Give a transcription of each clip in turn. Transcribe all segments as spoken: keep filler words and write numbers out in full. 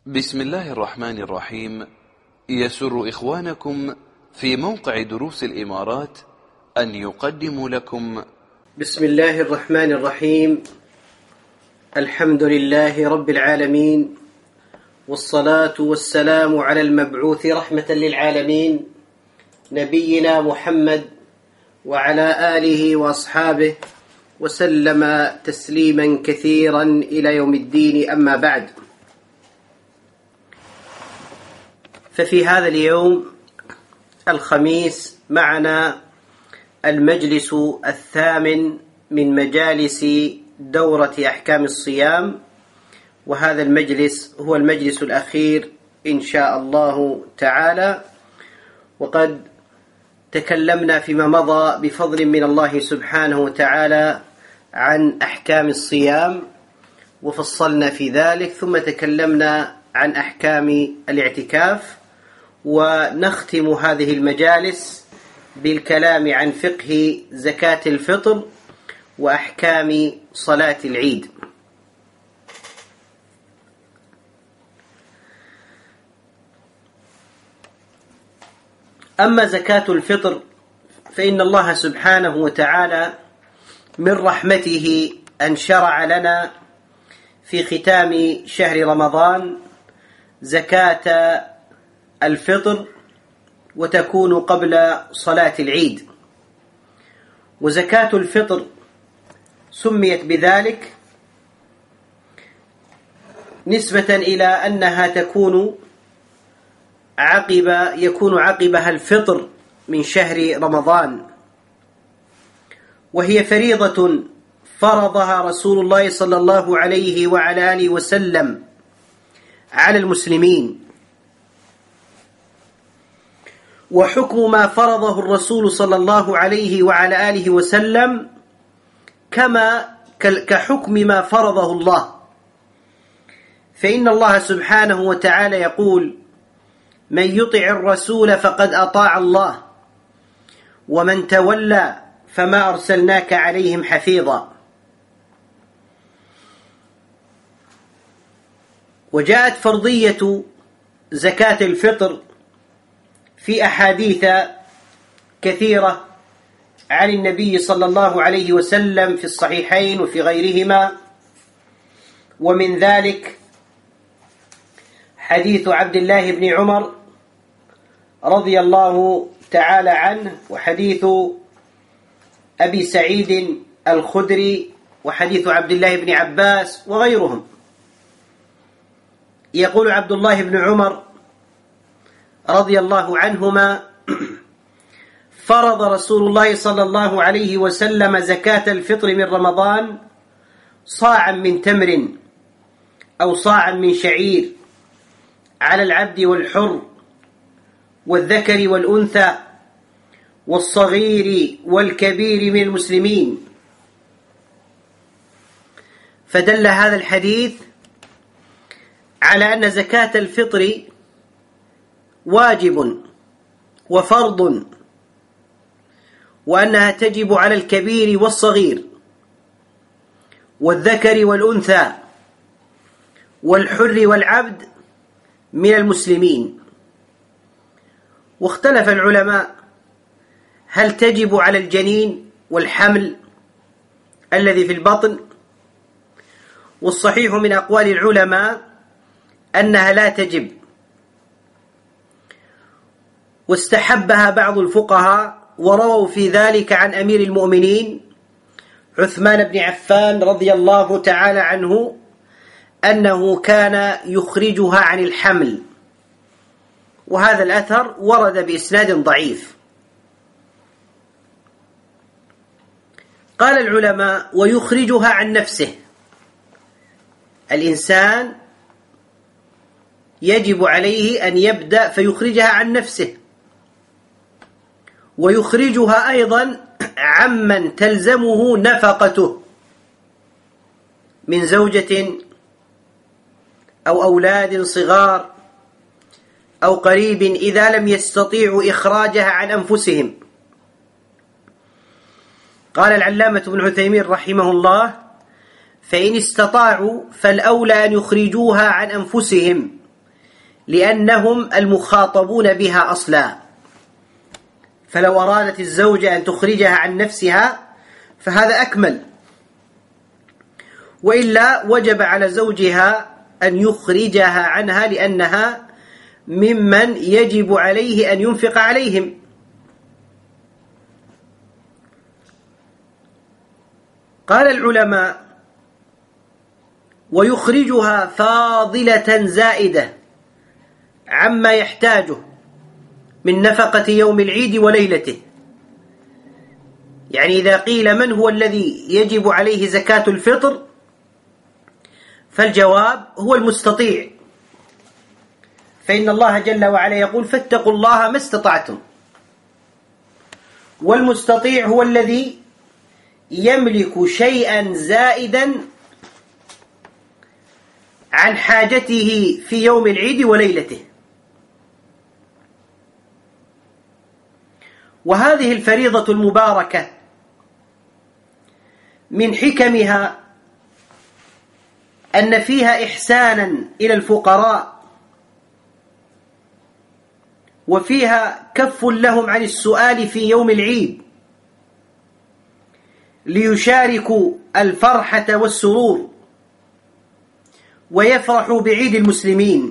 بسم الله الرحمن الرحيم. يسر إخوانكم في موقع دروس الإمارات أن يقدموا لكم بسم الله الرحمن الرحيم. الحمد لله رب العالمين، والصلاة والسلام على المبعوث رحمة للعالمين نبينا محمد وعلى آله وأصحابه وسلم تسليما كثيرا إلى يوم الدين. أما بعد، ففي هذا اليوم الخميس معنا المجلس الثامن من مجالس دورة أحكام الصيام، وهذا المجلس هو المجلس الأخير إن شاء الله تعالى. وقد تكلمنا فيما مضى بفضل من الله سبحانه وتعالى عن أحكام الصيام وفصلنا في ذلك، ثم تكلمنا عن أحكام الاعتكاف، ونختم هذه المجالس بالكلام عن فقه زكاة الفطر وأحكام صلاة العيد. أما زكاة الفطر فإن الله سبحانه وتعالى من رحمته أن شرع لنا في ختام شهر رمضان زكاة الفطر، وتكون قبل صلاة العيد. وزكاة الفطر سميت بذلك نسبة إلى أنها تكون عقب يكون عقبها الفطر من شهر رمضان، وهي فريضة فرضها رسول الله صلى الله عليه وعلى آله وسلم على المسلمين. وحكم ما فرضه الرسول صلى الله عليه وعلى آله وسلم كما كحكم ما فرضه الله، فإن الله سبحانه وتعالى يقول: من يطع الرسول فقد أطاع الله ومن تولى فما أرسلناك عليهم حفيظا. وجاءت فرضية زكاة الفطر في أحاديث كثيرة عن النبي صلى الله عليه وسلم في الصحيحين وفي غيرهما، ومن ذلك حديث عبد الله بن عمر رضي الله تعالى عنه، وحديث أبي سعيد الخدري، وحديث عبد الله بن عباس وغيرهم. يقول عبد الله بن عمر رضي الله عنهما: فرض رسول الله صلى الله عليه وسلم زكاة الفطر من رمضان صاعا من تمر أو صاعا من شعير على العبد والحر والذكر والأنثى والصغير والكبير من المسلمين. فدل هذا الحديث على أن زكاة الفطر واجب وفرض، وأنها تجب على الكبير والصغير والذكر والأنثى والحر والعبد من المسلمين. واختلف العلماء هل تجب على الجنين والحمل الذي في البطن، والصحيح من أقوال العلماء أنها لا تجب، واستحبها بعض الفقهاء، ورووا في ذلك عن أمير المؤمنين عثمان بن عفان رضي الله تعالى عنه أنه كان يخرجها عن الحمل، وهذا الأثر ورد بإسناد ضعيف. قال العلماء: ويخرجها عن نفسه، الإنسان يجب عليه أن يبدأ فيخرجها عن نفسه، ويخرجها أيضا عمن تلزمه نفقته من زوجة أو أولاد صغار أو قريب إذا لم يستطيعوا إخراجها عن أنفسهم. قال العلامة ابن عثيمين رحمه الله: فإن استطاعوا فالأولى أن يخرجوها عن أنفسهم لأنهم المخاطبون بها أصلا، فلو أرادت الزوجة أن تخرجها عن نفسها فهذا أكمل، وإلا وجب على زوجها أن يخرجها عنها لأنها ممن يجب عليه أن ينفق عليهم. قال العلماء: ويخرجها فاضلة زائدة عما يحتاجه من نفقة يوم العيد وليلته. يعني إذا قيل من هو الذي يجب عليه زكاة الفطر، فالجواب هو المستطيع، فإن الله جل وعلا يقول: فاتقوا الله ما استطعتم. والمستطيع هو الذي يملك شيئا زائدا عن حاجته في يوم العيد وليلته. وهذه الفريضة المباركة من حكمها أن فيها إحسانا إلى الفقراء، وفيها كف لهم عن السؤال في يوم العيد ليشاركوا الفرحة والسرور ويفرحوا بعيد المسلمين،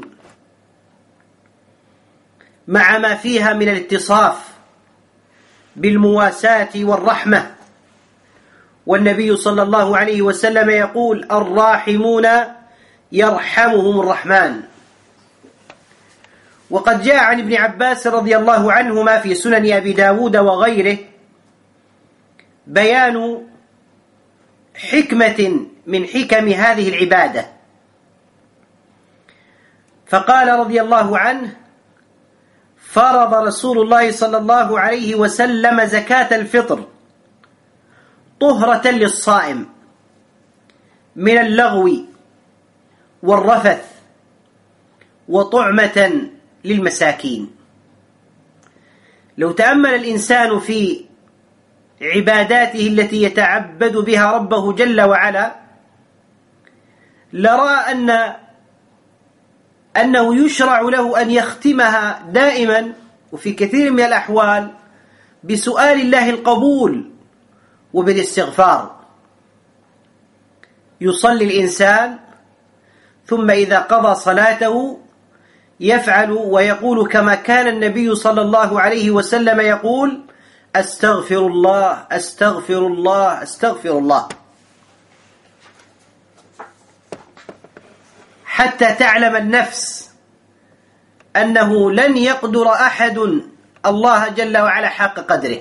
مع ما فيها من الاتصاف بالمواساة والرحمة. والنبي صلى الله عليه وسلم يقول: الراحمون يرحمهم الرحمن. وقد جاء عن ابن عباس رضي الله عنهما في سنن أبي داود وغيره بيان حكمة من حكم هذه العبادة، فقال رضي الله عنه: فرض رسول الله صلى الله عليه وسلم زكاة الفطر طهرة للصائم من اللغو والرفث وطعمة للمساكين. لو تأمل الإنسان في عباداته التي يتعبد بها ربه جل وعلا لرأى أن أنه يشرع له أن يختمها دائما وفي كثير من الأحوال بسؤال الله القبول وبالاستغفار. يصلي الإنسان ثم إذا قضى صلاته يفعل ويقول كما كان النبي صلى الله عليه وسلم يقول: أستغفر الله أستغفر الله أستغفر الله، حتى تعلم النفس أنه لن يقدر أحد الله جل وعلا حق قدره،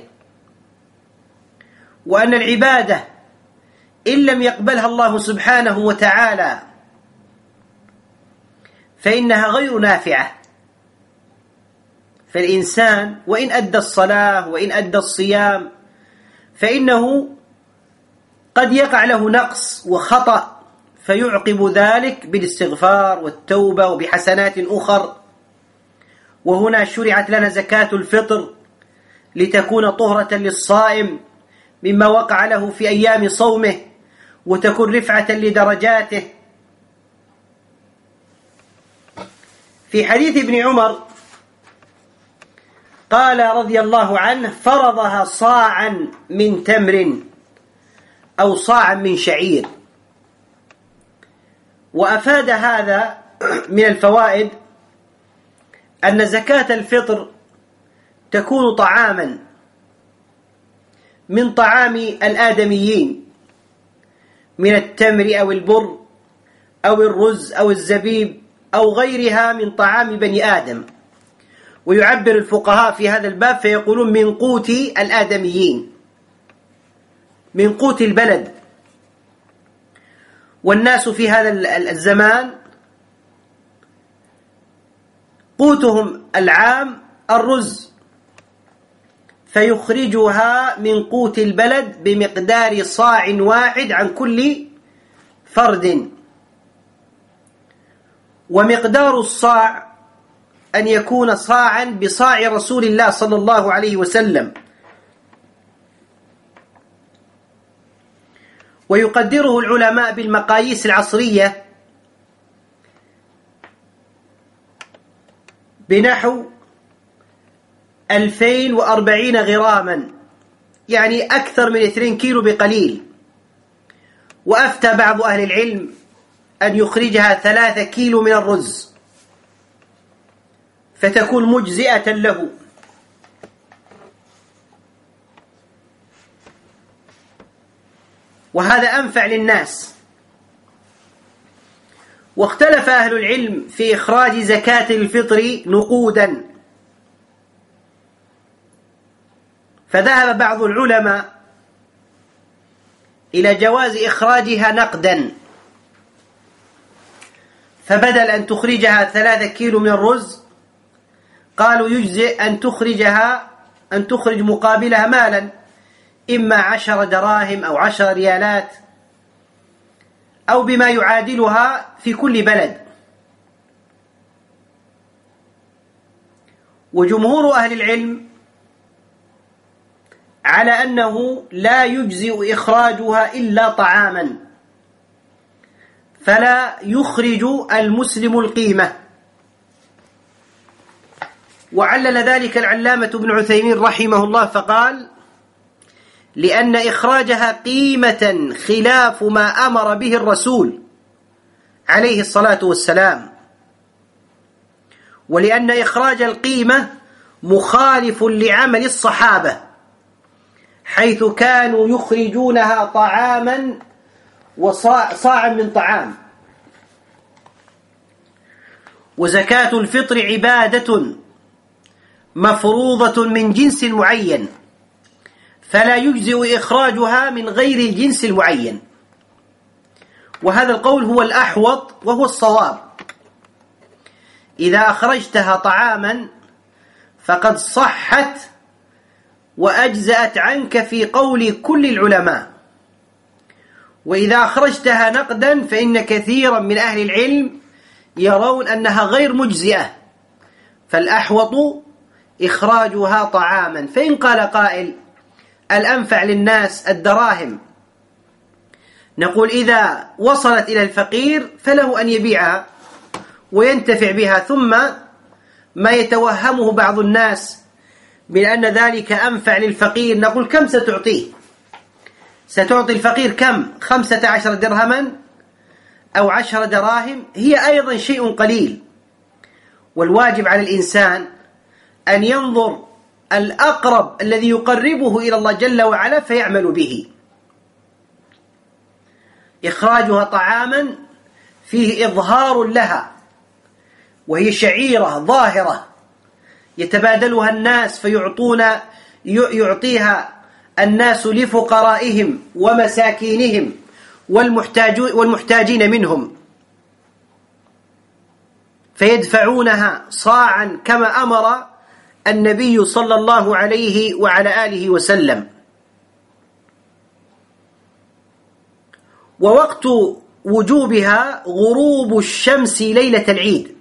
وأن العبادة إن لم يقبلها الله سبحانه وتعالى فإنها غير نافعة. فالإنسان وإن أدى الصلاة وإن أدى الصيام فإنه قد يقع له نقص وخطأ، فيعقب ذلك بالاستغفار والتوبة وبحسنات أخر. وهنا شرعت لنا زكاة الفطر لتكون طهرة للصائم مما وقع له في أيام صومه، وتكون رفعة لدرجاته. في حديث ابن عمر قال رضي الله عنه: فرضها صاعا من تمر أو صاعا من شعير. وأفاد هذا من الفوائد أن زكاة الفطر تكون طعاما من طعام الآدميين من التمر أو البر أو الرز أو الزبيب أو غيرها من طعام بني آدم. ويعبر الفقهاء في هذا الباب فيقولون من قوت الآدميين، من قوت البلد. والناس في هذا الزمان قوتهم العام الرز، فيخرجها من قوت البلد بمقدار صاع واحد عن كل فرد. ومقدار الصاع أن يكون صاعا بصاع رسول الله صلى الله عليه وسلم، ويقدره العلماء بالمقاييس العصرية بنحو ألفين وأربعين غراما، يعني أكثر من اثنين كيلو بقليل. وأفتى بعض أهل العلم أن يخرجها ثلاثة كيلو من الرز فتكون مجزئة له. وهذا أنفع للناس. واختلف أهل العلم في إخراج زكاة الفطر نقودا، فذهب بعض العلماء إلى جواز إخراجها نقدا، فبدل أن تخرجها ثلاثة كيلو من الرز قالوا يجزئ أن تخرجها أن تخرج مقابلها مالا، إما عشر دراهم أو عشر ريالات أو بما يعادلها في كل بلد. وجمهور أهل العلم على أنه لا يجزئ إخراجها إلا طعاما، فلا يخرج المسلم القيمة. وعلل ذلك العلامة ابن عثيمين رحمه الله فقال: لأن إخراجها قيمة خلاف ما أمر به الرسول عليه الصلاة والسلام، ولأن إخراج القيمة مخالف لعمل الصحابة حيث كانوا يخرجونها طعاما وصاعا من طعام. وزكاة الفطر عبادة مفروضة من جنس معين، فلا يجزئ إخراجها من غير الجنس المعين. وهذا القول هو الأحوط وهو الصواب. إذا أخرجتها طعاما فقد صحت وأجزأت عنك في قول كل العلماء، وإذا أخرجتها نقدا فإن كثيرا من أهل العلم يرون أنها غير مجزئة، فالأحوط إخراجها طعاما. فإن قال قائل: الأنفع للناس الدراهم، نقول إذا وصلت إلى الفقير فله أن يبيعها وينتفع بها، ثم ما يتوهمه بعض الناس من أن ذلك أنفع للفقير نقول: كم ستعطيه؟ ستعطي الفقير كم؟ خمسة عشر درهما أو عشر دراهم؟ هي أيضا شيء قليل. والواجب على الإنسان أن ينظر الأقرب الذي يقربه إلى الله جل وعلا فيعمل به. إخراجها طعاما فيه إظهار لها، وهي شعيرة ظاهرة يتبادلها الناس فيعطون يعطيها الناس لفقرائهم ومساكينهم والمحتاجين منهم، فيدفعونها صاعا كما أمر النبي صلى الله عليه وعلى آله وسلم. ووقت وجوبها غروب الشمس ليلة العيد،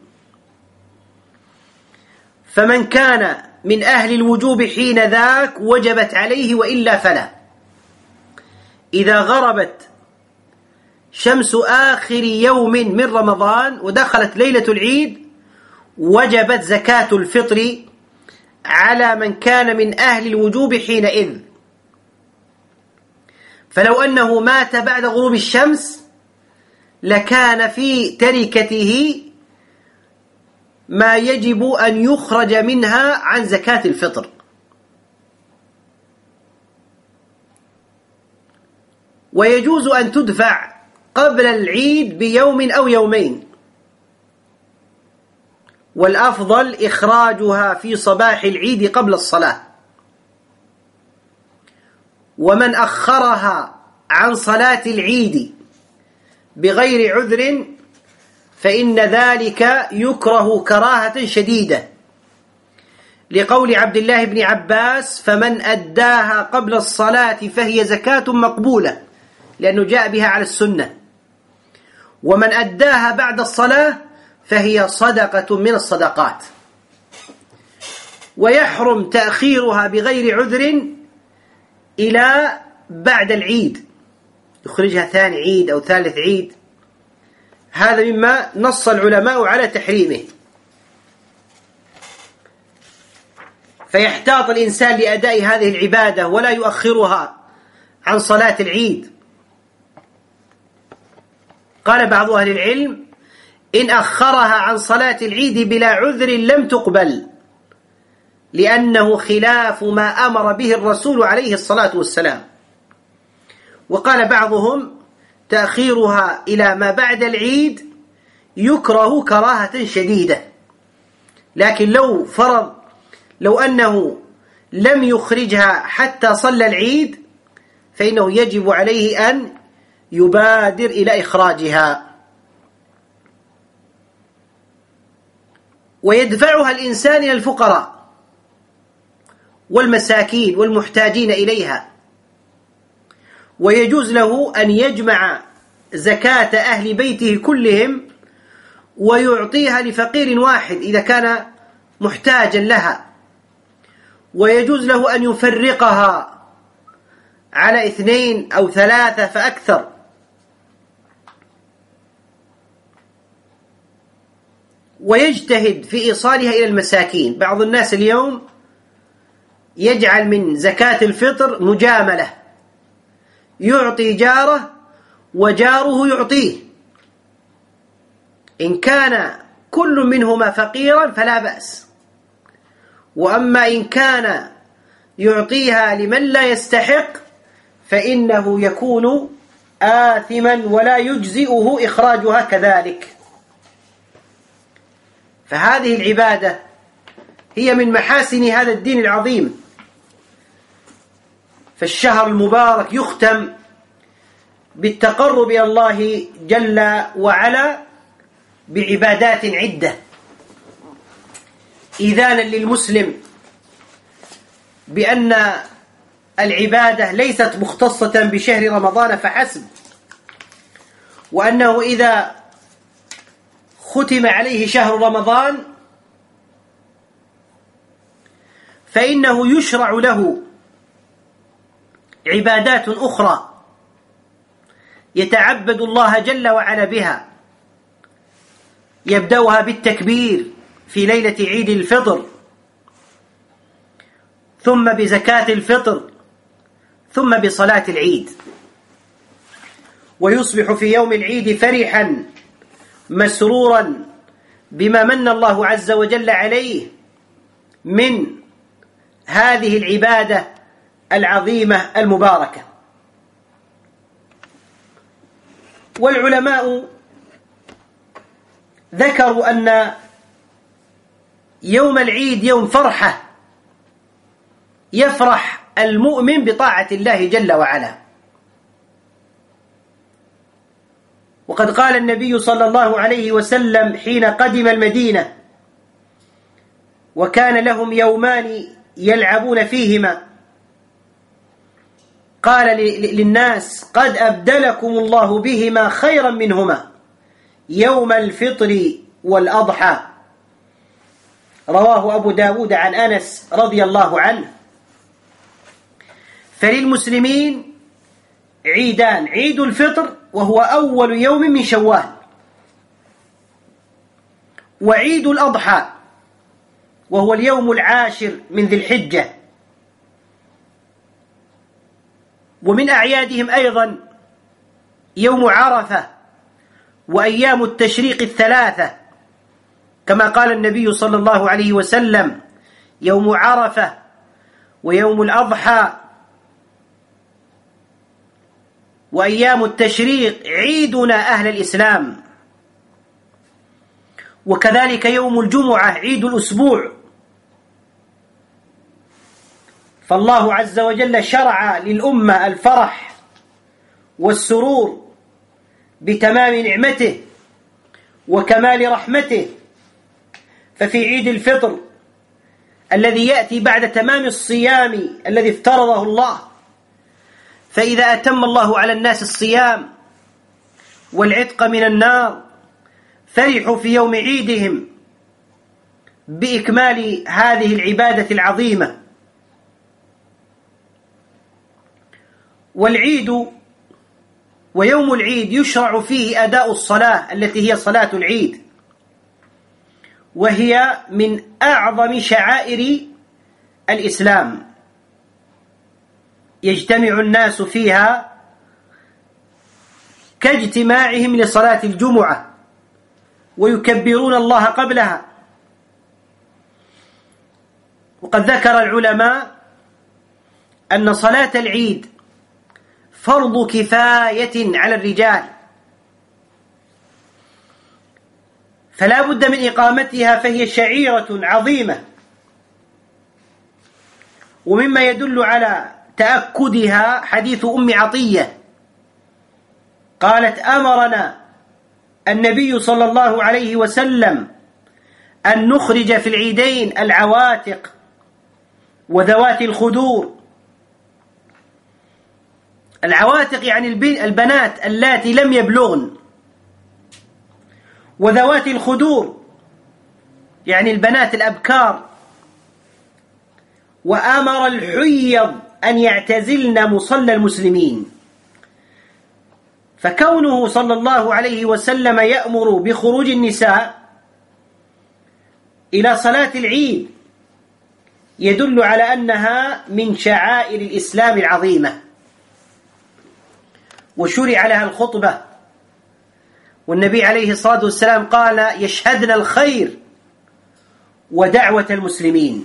فمن كان من أهل الوجوب حين ذاك وجبت عليه، وإلا فلا. إذا غربت شمس آخر يوم من رمضان ودخلت ليلة العيد وجبت زكاة الفطر على من كان من أهل الوجوب حينئذ. فلو أنه مات بعد غروب الشمس لكان في تركته ما يجب أن يخرج منها عن زكاة الفطر. ويجوز أن تدفع قبل العيد بيوم أو يومين، والأفضل إخراجها في صباح العيد قبل الصلاة. ومن أخرها عن صلاة العيد بغير عذر فإن ذلك يكره كراهة شديدة، لقول عبد الله بن عباس: فمن أداها قبل الصلاة فهي زكاة مقبولة، لأنه جاء بها على السنة. ومن أداها بعد الصلاة فهي صدقة من الصدقات. ويحرم تأخيرها بغير عذر إلى بعد العيد، يخرجها ثاني عيد أو ثالث عيد، هذا مما نص العلماء على تحريمه. فيحتاط الإنسان لأداء هذه العبادة ولا يؤخرها عن صلاة العيد. قال بعض أهل العلم: إن أخرها عن صلاة العيد بلا عذر لم تقبل، لأنه خلاف ما أمر به الرسول عليه الصلاة والسلام. وقال بعضهم: تأخيرها إلى ما بعد العيد يكره كراهة شديدة، لكن لو فرض لو أنه لم يخرجها حتى صلى العيد فإنه يجب عليه أن يبادر إلى إخراجها، ويدفعها الإنسان إلى الفقراء والمساكين والمحتاجين إليها، ويجوز له أن يجمع زكاة أهل بيته كلهم ويعطيها لفقير واحد إذا كان محتاجا لها، ويجوز له أن يفرقها على اثنين أو ثلاثة فأكثر. ويجتهد في إيصالها إلى المساكين. بعض الناس اليوم يجعل من زكاة الفطر مجاملة، يعطي جاره وجاره يعطيه، إن كان كل منهما فقيرا فلا بأس، وأما إن كان يعطيها لمن لا يستحق فإنه يكون آثما ولا يجزئه إخراجها كذلك. فهذه العبادة هي من محاسن هذا الدين العظيم. فالشهر المبارك يختم بالتقرب إلى الله جل وعلا بعبادات عدة، إذانا للمسلم بأن العبادة ليست مختصة بشهر رمضان فحسب، وأنه إذا ختم عليه شهر رمضان فإنه يشرع له عبادات أخرى يتعبد الله جل وعلا بها، يبدأها بالتكبير في ليلة عيد الفطر، ثم بزكاة الفطر، ثم بصلاة العيد، ويصبح في يوم العيد فرحا مسرورا بما من الله عز وجل عليه من هذه العبادة العظيمة المباركة. والعلماء ذكروا أن يوم العيد يوم فرحة، يفرح المؤمن بطاعة الله جل وعلا. وقد قال النبي صلى الله عليه وسلم حين قدم المدينة وكان لهم يومان يلعبون فيهما، قال للناس: قد أبدلكم الله بهما خيرا منهما، يوم الفطر والأضحى. رواه أبو داود عن أنس رضي الله عنه. فللمسلمين عيدان: عيد الفطر وهو أول يوم من شوال، وعيد الأضحى وهو اليوم العاشر من ذي الحجة. ومن أعيادهم أيضا يوم عرفة وأيام التشريق الثلاثة، كما قال النبي صلى الله عليه وسلم: يوم عرفة ويوم الأضحى وأيام التشريق عيدنا أهل الإسلام. وكذلك يوم الجمعة عيد الأسبوع. فالله عز وجل شرع للأمة الفرح والسرور بتمام نعمته وكمال رحمته. ففي عيد الفطر الذي يأتي بعد تمام الصيام الذي افترضه الله، فإذا أتم الله على الناس الصيام والعتق من النار فرحوا في يوم عيدهم بإكمال هذه العبادة العظيمة. والعيد ويوم العيد يشرع فيه أداء الصلاة التي هي صلاة العيد، وهي من أعظم شعائر الإسلام يجتمع الناس فيها كاجتماعهم لصلاة الجمعة ويكبرون الله قبلها. وقد ذكر العلماء أن صلاة العيد فرض كفاية على الرجال، فلا بد من إقامتها، فهي شعيرة عظيمة. ومما يدل على تأكدها حديث أم عطية قالت: أمرنا النبي صلى الله عليه وسلم أن نخرج في العيدين العواتق وذوات الخدور. العواتق يعني البنات اللاتي لم يبلغن، وذوات الخدور يعني البنات الأبكار. وأمر الحيض أن يعتزلن مصلى المسلمين. فكونه صلى الله عليه وسلم يأمر بخروج النساء إلى صلاة العيد يدل على أنها من شعائر الإسلام العظيمة، وشرع لها الخطبة. والنبي عليه الصلاة والسلام قال: يشهدن الخير ودعوة المسلمين.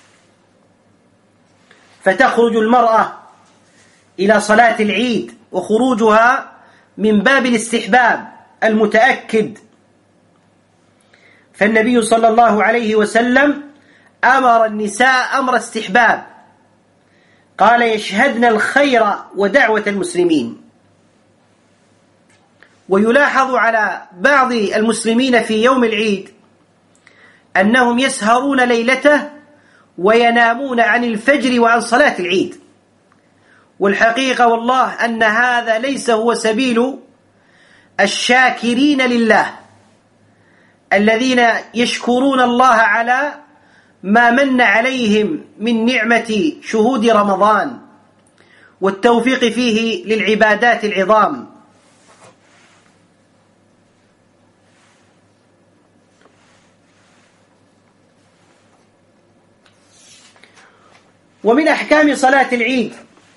فتخرج المرأة إلى صلاة العيد، وخروجها من باب الاستحباب المتأكد. فالنبي صلى الله عليه وسلم أمر النساء أمر استحباب، قال: يشهدن الخير ودعوة المسلمين. ويلاحظ على بعض المسلمين في يوم العيد أنهم يسهرون ليلته وينامون عن الفجر وعن صلاة العيد. والحقيقة والله أن هذا ليس هو سبيل الشاكرين لله، الذين يشكرون الله على ما من عليهم من نعمة شهود رمضان والتوفيق فيه للعبادات العظام. ومن أحكام صلاة العيد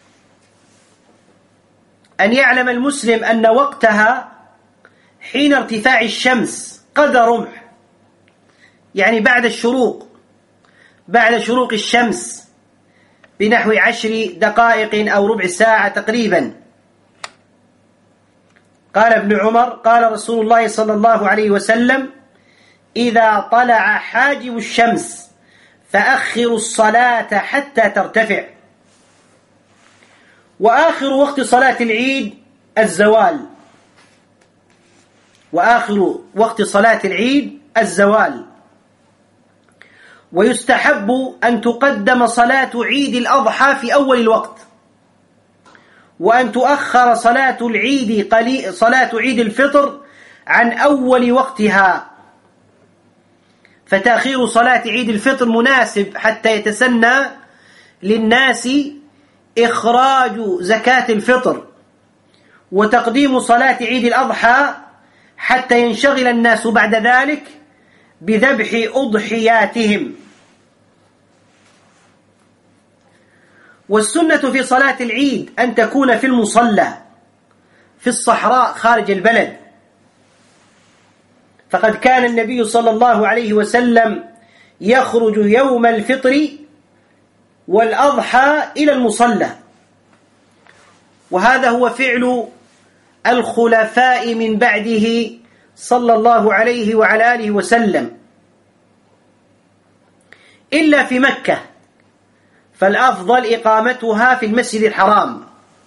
أن يعلم المسلم أن وقتها حين ارتفاع الشمس قدر رمح، يعني بعد الشروق بعد شروق الشمس بنحو عشر دقائق أو ربع ساعة تقريبا. قال ابن عمر: قال رسول الله صلى الله عليه وسلم: إذا طلع حاجب الشمس فأخروا الصلاة حتى ترتفع. وآخر وقت صلاة العيد الزوال وآخر وقت صلاة العيد الزوال ويستحب أن تقدم صلاة عيد الأضحى في أول الوقت، وأن تؤخر صلاة العيد قليل صلاة عيد الفطر عن أول وقتها. فتأخير صلاة عيد الفطر مناسب حتى يتسنى للناس إخراج زكاة الفطر، وتقديم صلاة عيد الأضحى حتى ينشغل الناس بعد ذلك بذبح أضحياتهم. والسنة في صلاة العيد أن تكون في المصلى في الصحراء خارج البلد، فقد كان النبي صلى الله عليه وسلم يخرج يوم الفطر والأضحى إلى المصلى، وهذا هو فعل الخلفاء من بعده صلى الله عليه وعلى آله وسلم، إلا في مكة فالأفضل إقامتها في المسجد الحرام.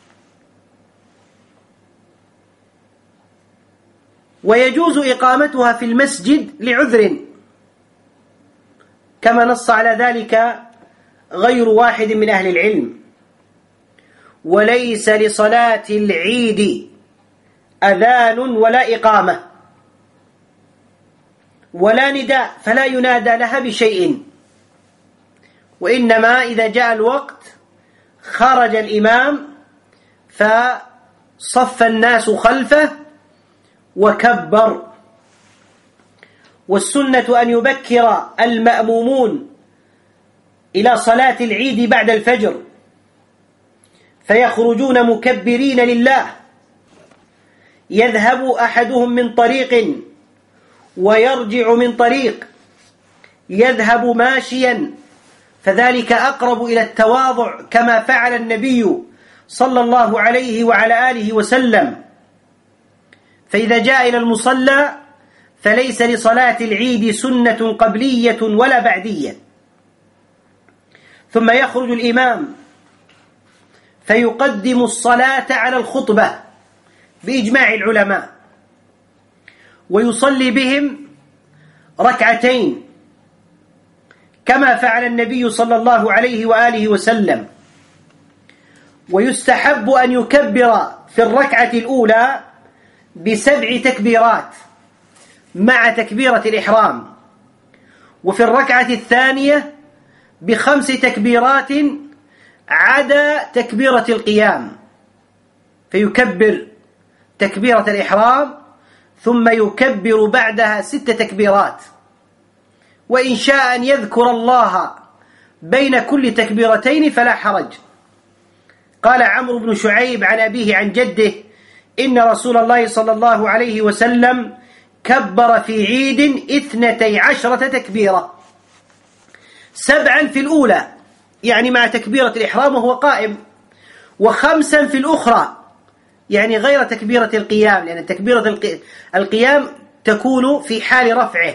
ويجوز إقامتها في المسجد لعذر، كما نص على ذلك غير واحد من أهل العلم. وليس لصلاة العيد أذان ولا إقامة ولا نداء، فلا ينادى لها بشيء، وإنما إذا جاء الوقت خرج الإمام فصف الناس خلفه وكبر. والسنة أن يبكر المأمومون إلى صلاة العيد بعد الفجر فيخرجون مكبرين لله، يذهب أحدهم من طريق ويرجع من طريق، يذهب ماشيا، فذلك أقرب إلى التواضع كما فعل النبي صلى الله عليه وعلى آله وسلم. فإذا جاء إلى المصلى فليس لصلاة العيد سنة قبلية ولا بعدية. ثم يخرج الإمام فيقدم الصلاة على الخطبة بإجماع العلماء، ويصلي بهم ركعتين كما فعل النبي صلى الله عليه وآله وسلم. ويستحب أن يكبر في الركعة الأولى بسبع تكبيرات مع تكبيرة الإحرام، وفي الركعة الثانية بخمس تكبيرات عدا تكبيرة القيام، فيكبر تكبيرة الإحرام ثم يكبر بعدها ست تكبيرات، وإن شاء أن يذكر الله بين كل تكبيرتين فلا حرج. قال عمرو بن شعيب عن أبيه عن جده إن رسول الله صلى الله عليه وسلم كبر في عيد اثنتي عشرة تكبيرة، سبعا في الأولى يعني مع تكبيرة الإحرام وهو قائم، وخمسا في الأخرى يعني غير تكبيرة القيام، لأن تكبيرة القيام تكون في حال رفعه.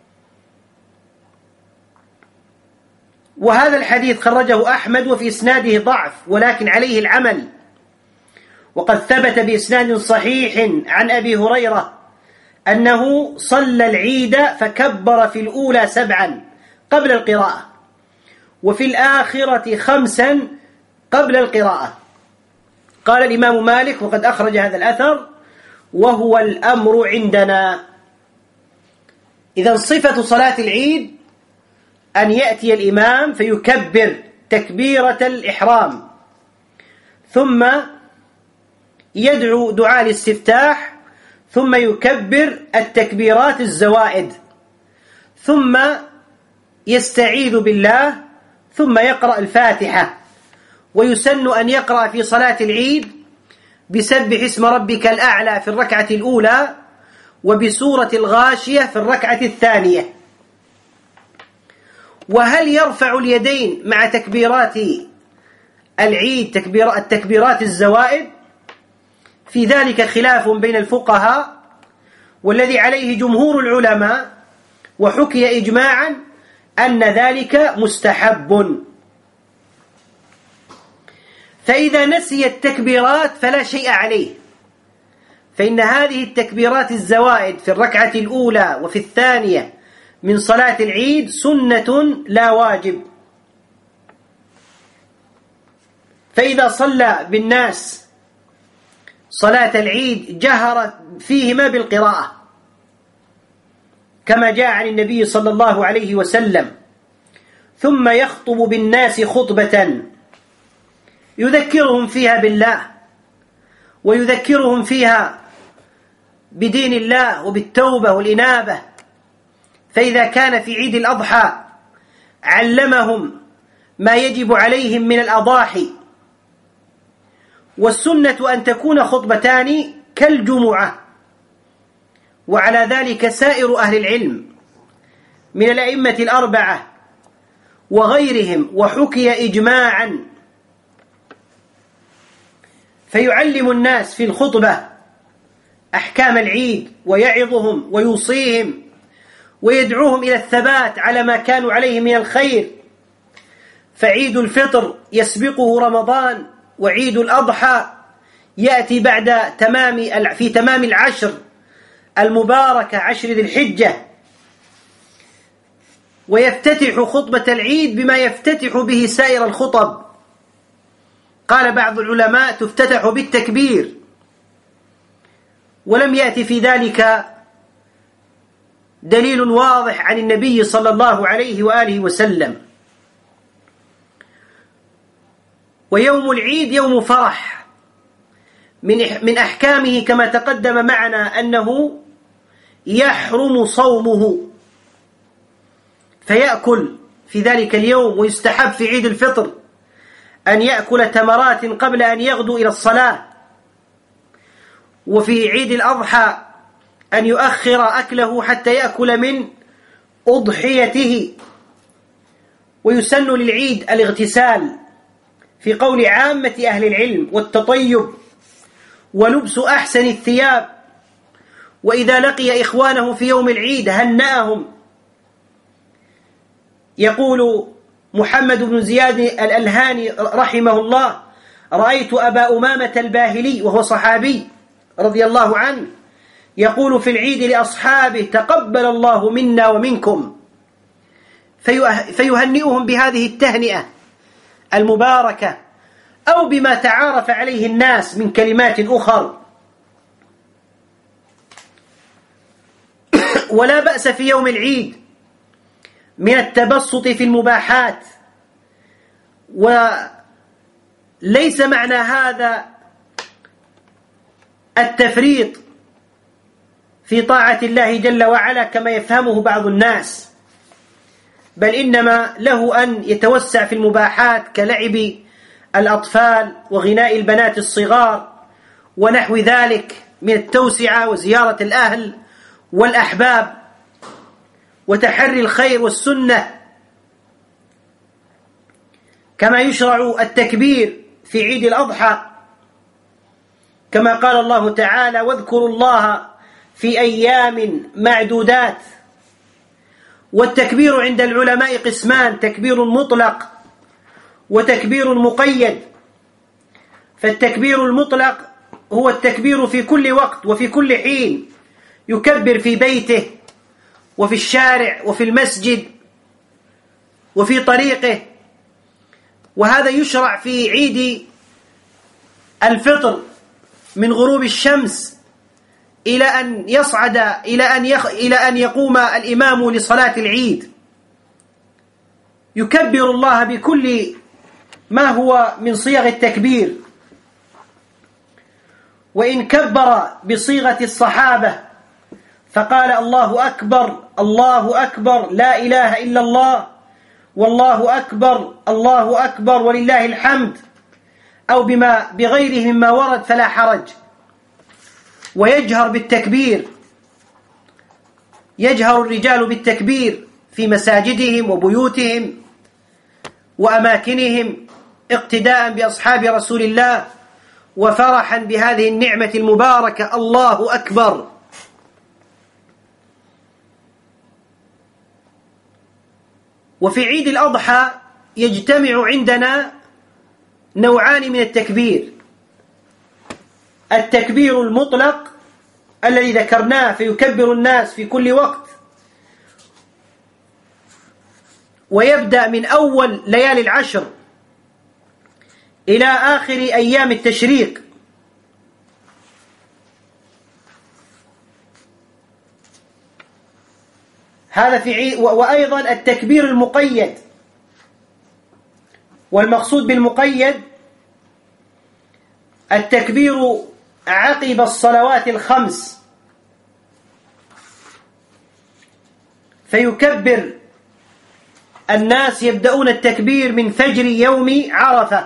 وهذا الحديث خرجه أحمد وفي إسناده ضعف ولكن عليه العمل، وقد ثبت بإسناد صحيح عن أبي هريرة أنه صلى العيد فكبر في الأولى سبعا قبل القراءة، وفي الآخرة خمسا قبل القراءة. قال الإمام مالك وقد أخرج هذا الأثر وهو الأمر عندنا. إذن صفة صلاة العيد أن يأتي الإمام فيكبر تكبيرة الإحرام ثم يدعو دعاء الاستفتاح ثم يكبر التكبيرات الزوائد ثم يستعيذ بالله ثم يقرأ الفاتحة. ويسن أن يقرأ في صلاة العيد بسبح اسم ربك الأعلى في الركعة الأولى وبسورة الغاشية في الركعة الثانية. وهل يرفع اليدين مع تكبيرات العيد تكبير التكبيرات الزوائد؟ في ذلك خلاف بين الفقهاء، والذي عليه جمهور العلماء وحكي إجماعا أن ذلك مستحب. فإذا نسي التكبيرات فلا شيء عليه، فإن هذه التكبيرات الزوائد في الركعة الأولى وفي الثانية من صلاة العيد سنة لا واجب. فإذا صلى بالناس صلاة العيد جهر فيهما بالقراءة كما جاء عن النبي صلى الله عليه وسلم، ثم يخطب بالناس خطبة يذكرهم فيها بالله ويذكرهم فيها بدين الله وبالتوبة والإنابة. فإذا كان في عيد الأضحى علمهم ما يجب عليهم من الأضاحي. والسنة أن تكون خطبتان كالجمعة، وعلى ذلك سائر أهل العلم من الأئمة الأربعة وغيرهم، وحكي إجماعا. فيعلم الناس في الخطبة أحكام العيد ويعظهم ويوصيهم ويدعوهم إلى الثبات على ما كانوا عليه من الخير. فعيد الفطر يسبقه رمضان، وعيد الأضحى يأتي بعد تمام في تمام العشر المباركة عشر ذي الحجة. ويفتتح خطبة العيد بما يفتتح به سائر الخطب. قال بعض العلماء تفتتح بالتكبير، ولم يأتي في ذلك دليل واضح عن النبي صلى الله عليه وآله وسلم. ويوم العيد يوم فرح، من أحكامه كما تقدم معنا أنه يحرم صومه، فيأكل في ذلك اليوم، ويستحب في عيد الفطر أن يأكل تمرات قبل أن يغدو إلى الصلاة، وفي عيد الأضحى أن يؤخر أكله حتى يأكل من أضحيته. ويسن للعيد الاغتسال في قول عامة أهل العلم، والتطيب، ولبس أحسن الثياب. وإذا لقي إخوانه في يوم العيد هنأهم. يقول محمد بن زياد الألهاني رحمه الله: رأيت أبا أمامة الباهلي وهو صحابي رضي الله عنه يقول في العيد لأصحابه: تقبل الله منا ومنكم، فيهنئهم بهذه التهنئة المباركة أو بما تعارف عليه الناس من كلمات أخر. ولا بأس في يوم العيد من التبسط في المباحات، وليس معنى هذا التفريط في طاعة الله جل وعلا كما يفهمه بعض الناس، بل إنما له أن يتوسع في المباحات كلعب الأطفال وغناء البنات الصغار ونحو ذلك من التوسعة وزيارة الأهل والأحباب وتحري الخير والسنة. كما يشرع التكبير في عيد الأضحى كما قال الله تعالى: واذكروا الله في أيام معدودات. والتكبير عند العلماء قسمان: تكبير مطلق وتكبير مقيد. فالتكبير المطلق هو التكبير في كل وقت وفي كل حين، يكبر في بيته وفي الشارع وفي المسجد وفي طريقه. وهذا يشرع في عيد الفطر من غروب الشمس إلى أن يصعد إلى أن يخ... إلى أن يقوم الإمام لصلاة العيد، يكبر الله بكل ما هو من صيغ التكبير. وإن كبر بصيغة الصحابة فقال: الله أكبر الله أكبر لا إله إلا الله، والله أكبر الله أكبر ولله الحمد، أو بما بغيره مما ورد فلا حرج. ويجهر بالتكبير، يجهر الرجال بالتكبير في مساجدهم وبيوتهم وأماكنهم اقتداء بأصحاب رسول الله وفرحا بهذه النعمة المباركة. الله أكبر. وفي عيد الأضحى يجتمع عندنا نوعان من التكبير: التكبير المطلق الذي ذكرناه فيكبر الناس في كل وقت، ويبدأ من أول ليالي العشر إلى آخر أيام التشريق. هذا في عيد. وأيضا التكبير المقيد، والمقصود بالمقيد التكبير عقب الصلوات الخمس، فيكبر الناس يبدأون التكبير من فجر يوم عرفة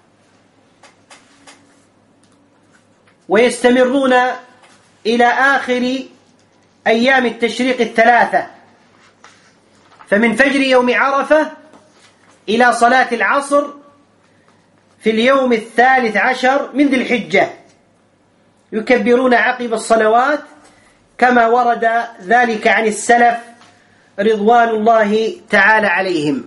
ويستمرون إلى آخر أيام التشريق الثلاثة، فمن فجر يوم عرفة إلى صلاة العصر في اليوم الثالث عشر من ذي الحجة يكبرون عقب الصلوات كما ورد ذلك عن السلف رضوان الله تعالى عليهم.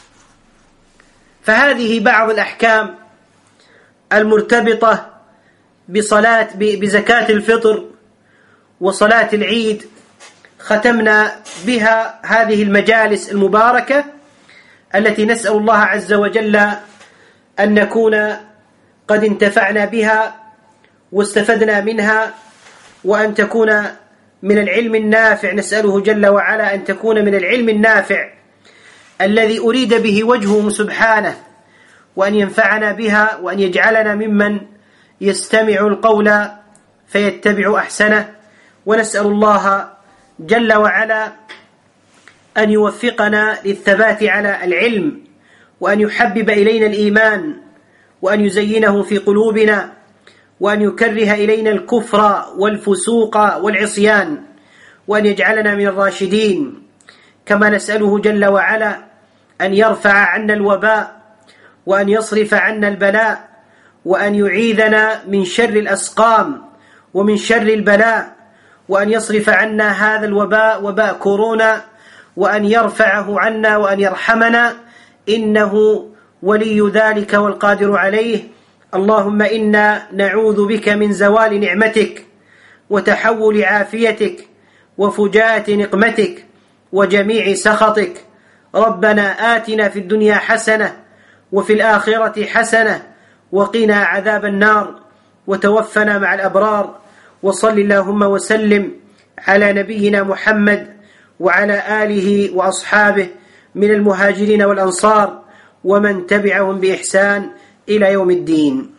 فهذه بعض الأحكام المرتبطة بصلاة بزكاة الفطر وصلاة العيد، ختمنا بها هذه المجالس المباركة التي نسأل الله عز وجل أن نكون قد انتفعنا بها واستفدنا منها، وأن تكون من العلم النافع. نسأله جل وعلا أن تكون من العلم النافع الذي أريد به وجهه سبحانه، وأن ينفعنا بها، وأن يجعلنا ممن يستمع القول فيتبع أحسنه. ونسأل الله جل وعلا أن يوفقنا للثبات على العلم، وأن يحبب إلينا الإيمان، وأن يزينه في قلوبنا، وأن يكره إلينا الكفر والفسوق والعصيان، وأن يجعلنا من الراشدين. كما نسأله جل وعلا أن يرفع عنا الوباء، وأن يصرف عنا البلاء، وأن يعيذنا من شر الأسقام ومن شر البلاء، وأن يصرف عنا هذا الوباء وباء كورونا، وأن يرفعه عنا وأن يرحمنا، إنه ولي ذلك والقادر عليه. اللهم إنا نعوذ بك من زوال نعمتك وتحول عافيتك وفجاءة نقمتك وجميع سخطك. ربنا آتنا في الدنيا حسنة وفي الآخرة حسنة وقنا عذاب النار، وتوفنا مع الأبرار. وصل اللهم وسلم على نبينا محمد وعلى آله وأصحابه من المهاجرين والأنصار ومن تبعهم بإحسان إلى يوم الدين.